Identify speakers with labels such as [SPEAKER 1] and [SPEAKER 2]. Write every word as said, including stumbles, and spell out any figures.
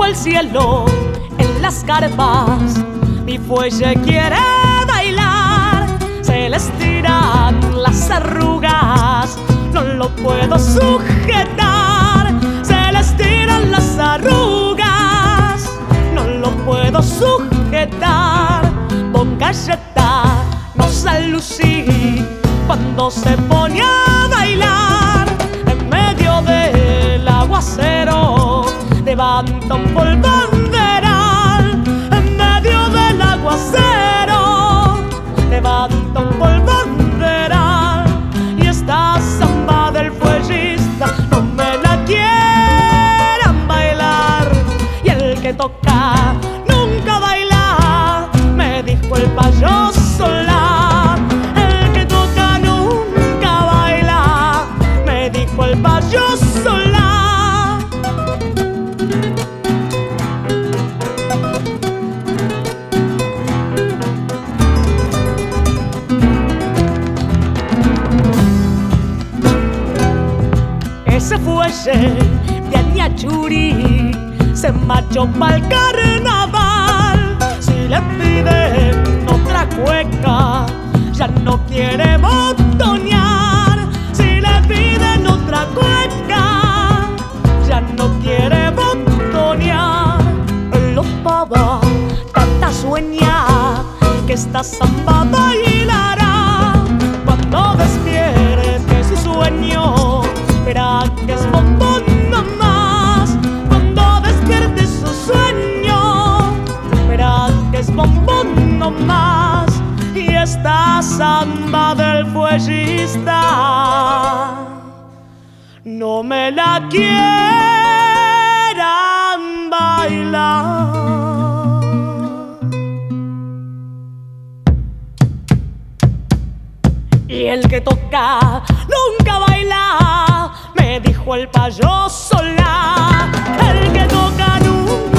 [SPEAKER 1] el cielo en las carpas, mi fuelle quiere bailar. Se le estiran las arrugas, no lo puedo sujetar. Se le estiran las arrugas, no lo puedo sujetar. Con galleta no sé lucir cuando se pone a bailar. En medio del aguacero levanta un polvaderal. En medio del aguacero levanta un polvaderal. Y esta samba del fuellista no me la quieran bailar. Y el que toca nunca baila, me dijo el payoso la. El que toca nunca baila, me dijo el payoso la. Ese fuelle de Añachuri se marchó pa'l carnaval. Si le piden otra cueca, ya no quiere botonear. Si le piden otra cueca, ya no quiere botonear. Los pavas canta sueña que esta samba bailará. Cuando despierte su sueño, verá que es bombón nomás. Cuando despierte su sueño, verá que es bombón nomás. Y esta samba del fuellista no me la quieran bailar. Y el que toca nunca baila, me dijo el payoso la. El que toca nunca